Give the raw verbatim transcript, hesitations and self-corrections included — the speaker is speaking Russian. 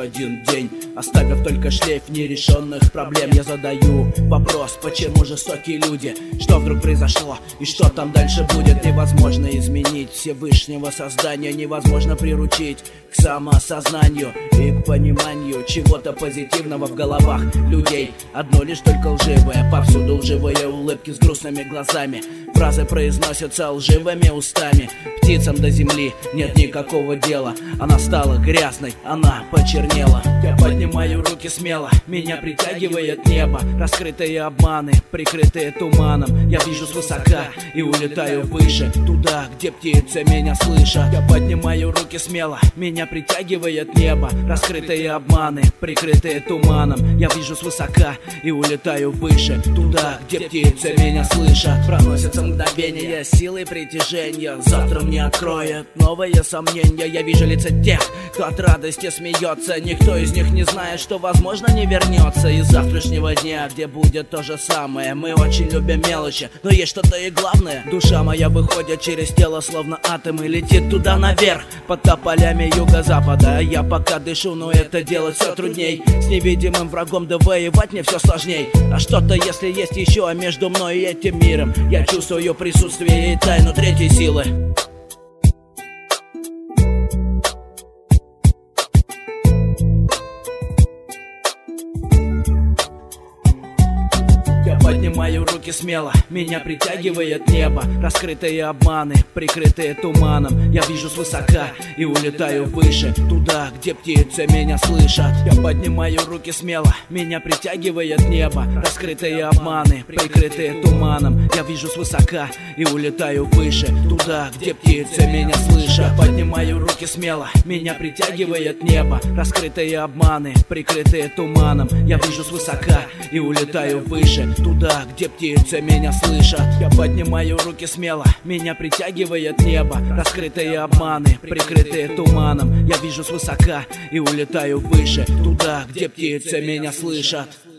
один день, оставив только шлейф нерешенных проблем. Я задаю вопрос, почему жестокие люди? Что вдруг произошло и что там дальше будет? Невозможно изменить Всевышнего создания, невозможно приручить к самоосознанию и к пониманию чего-то позитивного в головах людей. Одно лишь только лживое, повсюду лживые улыбки с грустными глазами. Фразы произносятся лживыми устами. Птицам до земли нет никакого дела. Она стала грязной, она почернела. Я поднимаю руки смело, меня притягивает небо. Раскрытые обманы, прикрытые туманом. Я вижу свысока и улетаю выше, туда, где птицы меня слышат. Я поднимаю руки смело, меня притягивает небо. Раскрытые обманы, прикрытые туманом. Я вижу свысока и улетаю выше, туда, где птицы меня слышат. Проносятся мгновения силы притяжения. Завтра мне откроет новые сомнения. Я вижу лица тех, кто от радости смеется. Никто из них не знает, что возможно не вернется из завтрашнего дня, где будет то же самое. Мы очень любим мелочи, но есть что-то и главное. Душа моя выходит через тело, словно атом, и летит туда наверх, под тополями юго-запада. Я пока дышу, но это делать все трудней. С невидимым врагом да воевать мне все сложней. А что-то если есть еще между мной и этим миром. Я чувствую присутствие и тайну третьей силы. Поднимаю руки смело, меня притягивает небо. Раскрытые обманы, прикрытые туманом. Я вижу свысока и улетаю выше, туда, где птицы меня слышат. Я поднимаю руки смело, меня притягивает небо. Раскрытые обманы, прикрытые туманом. Я вижу свысока и улетаю выше, туда, где птицы меня слышат. Я поднимаю руки смело, меня притягивает небо. Раскрытые обманы, прикрытые туманом. Я вижу свысока и улетаю выше, туда, где птицы меня слышат. Я поднимаю руки смело, меня притягивает небо. Раскрытые обманы, прикрытые туманом. Я вижу свысока и улетаю выше, туда, где птицы меня слышат.